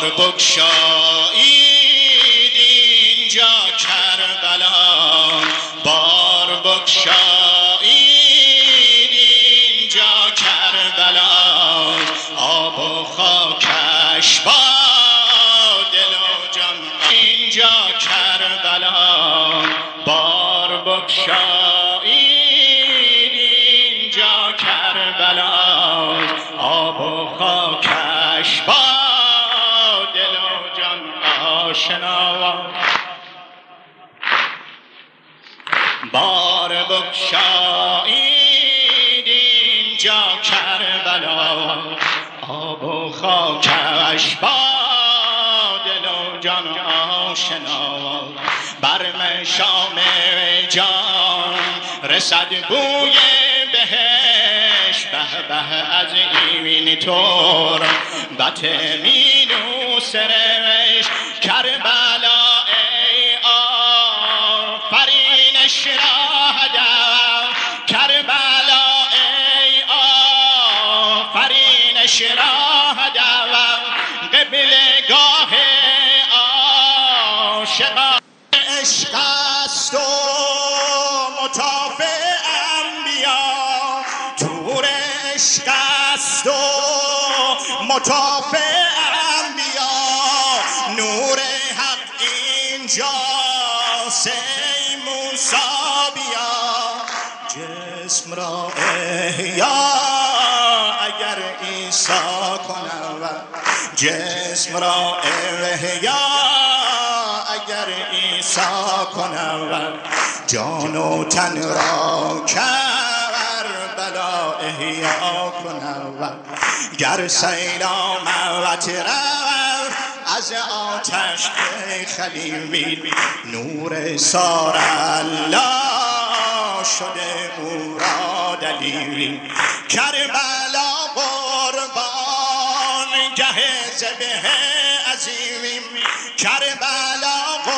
بار بگشایید اینجا کربلا، بار بگشایید اینجا کربلا، آب و خاکش با دل و جان اینجا کربلا، بار بگشایید اینجا کربلا، آب و خاکش با دل و جان آشنا، بار بگشایید اینجا کربلا، آب و خاکش با دل و جان آشنا، بر مشام جان رسد بوی بهش، به به از این تربت مینو سرش، کربلا ای آفرینش را هدف، کربلا ای آفرینش را هدف، قبلگاه عاشقان عشق است و مطاف انبیا، تور عشق است و مطاف انبیا، نور حق اینجاست ای موسی بیا، جسم را احیا اگر عیسی کند، جسم را احیا اگر عیسی کند، جان و تن را کربلا احیا کند، گر سیل آمد رفت از آتش ای خلیل، نور سار الله شده او را دلیل، کربلا قربان گه ذبح عظیم، کربلا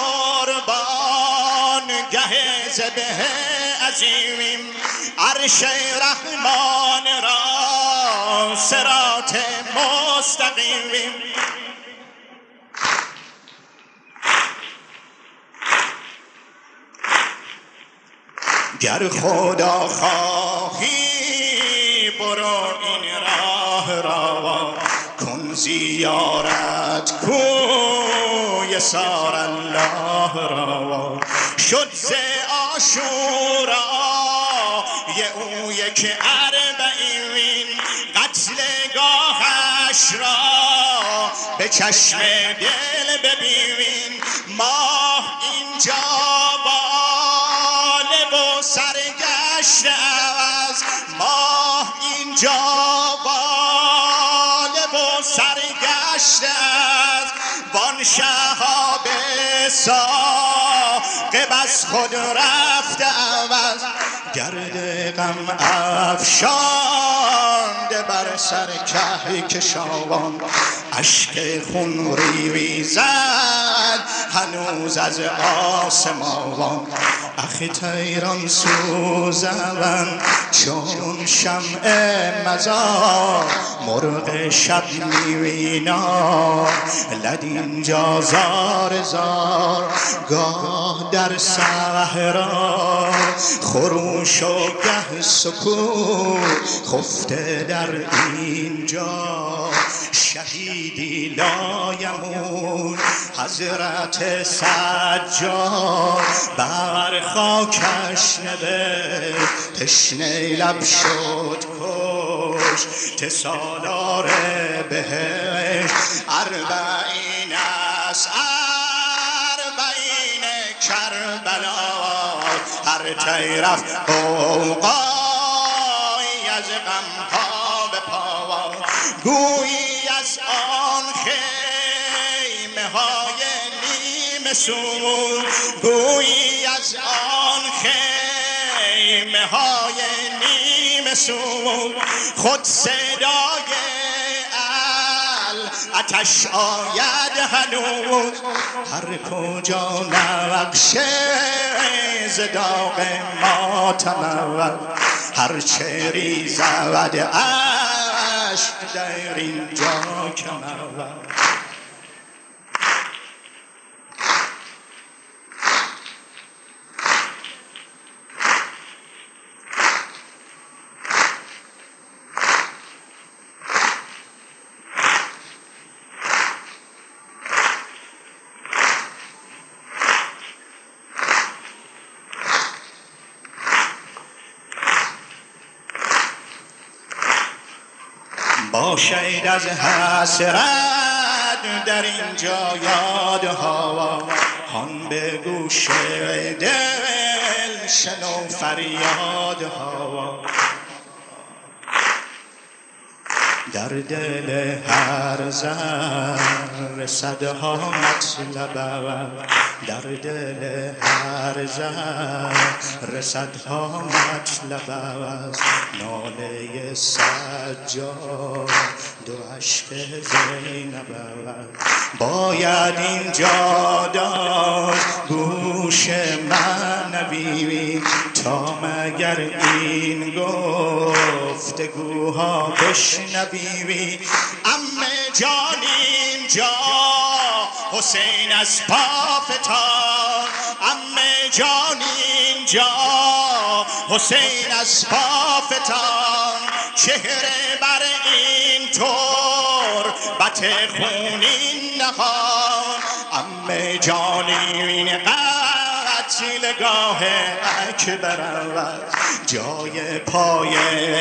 قربان گه ذبح عظیم، عرش رحمان را صراط مستقیم، گر خدا خواهی برو این راه را، کن زیارت کوی سار الله را، شد ز عاشورا یه او یک اربعین، قتلگاهش را به چشم دل ببین، ماه اینجا باله و سرگشته است، ماه اینجا باله و سرگشته است، وان شهاب ثاقب از خود رفته عوض، گرد غم افشانده بر سر کهکشان، اشک خون ریزد هنوز از آسمان، اخ طیران سوزند چون شمع مزار، مرغ شب می‌بینا لد اینجا زار زار، گاه در صحرا خروش و گه سکوت، خفته در اینجا شهیدی لایمون، حضرت سجاد بر خاکش نوشت، تشنه لب شد کشت سالار بهشت، اربعین است اربعین کربلا، هر طرف غوغایی از غمها به پا، گویی از آن خیمه های نیمه سور، گویی از آن خیمه های نیمه سور، خود صدای آتش آید هنوز، هر کجا نقشه ز داغ ماتم، هر چه ریزد اشک در اینجا کمر. باشید از حسرت در اینجا یادها، هان به گوش دل شنو فریادها. در دل هر ذره صدها مطلب است، در دل هر ذره صدها مطلب است. ناله سجاد و اشک زینب است. باید اینجا داشت گوش معنوی تا مگر این گفتگوها بشنوی. عمه جان اینجا حسین از پا فتاد، عمه جان اینجا حسین از پا فتاد. چهره بر این تربت خونین نهاد، عمه جان این قتلگاه اکبر است. جای پای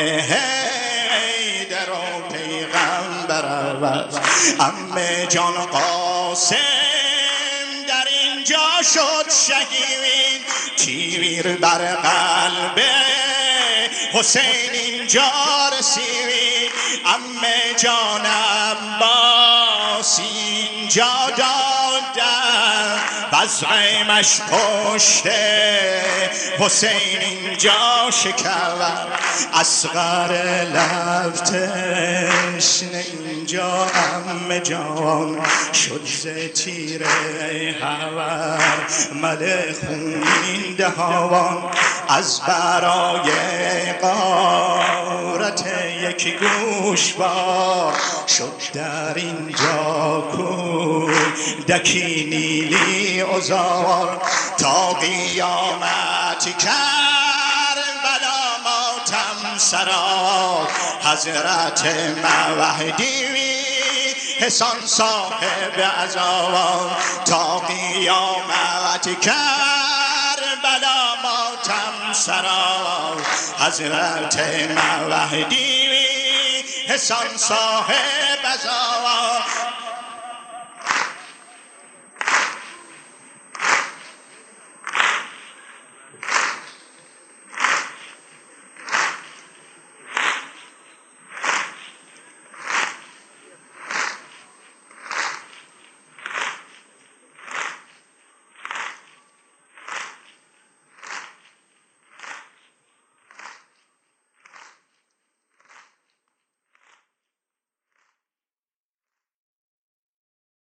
حیدر و پیغمبر است. عمه جان قاسم در اینجا شد شهید، تیر بر قلب حسین اینجا رسید. عمه جان عباس اینجا دادن، وضعیمش پشت حسین اینجا شکر. اصغر لب تشنه اینجا عمه جان شد ز تیر هور مل خونین دهان. از برای غارت یک گوشوار شد در اینجا کودکی نیلی عذار. تا قیامت کربلا ماتم سرا، حضرت مهدی حسان صاحب عزا. تا قیامت کربلا ماتم سرا، حضرت مهدی حسان صاحب عزا.